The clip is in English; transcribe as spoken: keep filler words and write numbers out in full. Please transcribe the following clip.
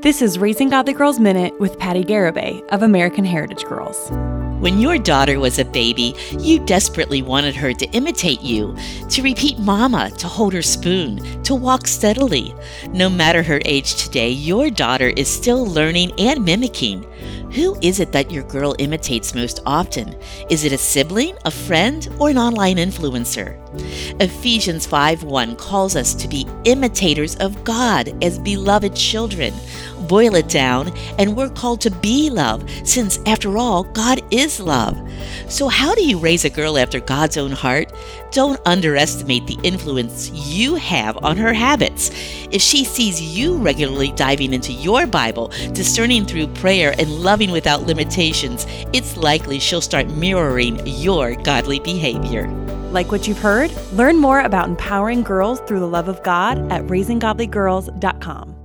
This is Raising Godly Girls Minute with Patty Garibay of American Heritage Girls. When your daughter was a baby, you desperately wanted her to imitate you, to repeat mama, to hold her spoon, to walk steadily. No matter her age today, your daughter is still learning and mimicking. Who is it that your girl imitates most often? Is it a sibling, a friend, or an online influencer? Ephesians five one calls us to be imitators of God as beloved children. Boil it down, and we're called to be love, since after all, God is love. So how do you raise a girl after God's own heart? Don't underestimate the influence you have on her habits. If she sees you regularly diving into your Bible, discerning through prayer, and loving without limitations, it's likely she'll start mirroring your godly behavior. Like what you've heard? Learn more about empowering girls through the love of God at raising godly girls dot com.